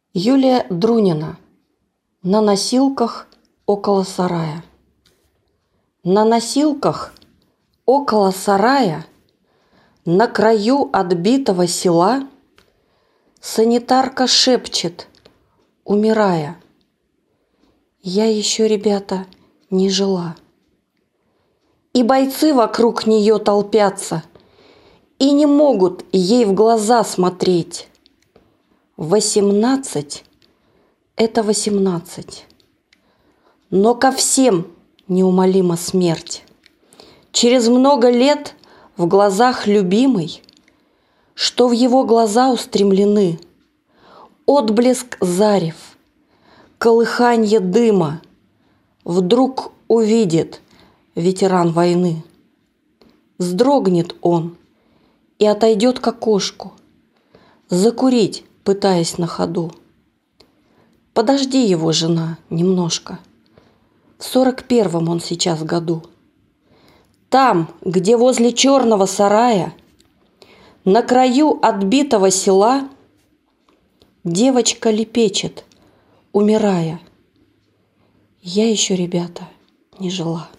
Юлия Друнина. На носилках около сарая. На носилках около сарая, на краю отбитого села, санитарка шепчет, умирая: я еще, ребята, не жила. И бойцы вокруг нее толпятся и не могут ей в глаза смотреть. 18 – это 18. Но ко всем неумолима смерть. Через много лет в глазах любимой, что в его глаза устремлены, отблеск зарев, колыханье дыма, вдруг увидит ветеран войны. Вздрогнет он и отойдет к окошку, закурить пытаясь на ходу. Подожди его, жена, немножко. В 41-м он сейчас году. Там, где возле черного сарая, на краю отбитого села, девочка лепечет, умирая: я еще, ребята, не жила.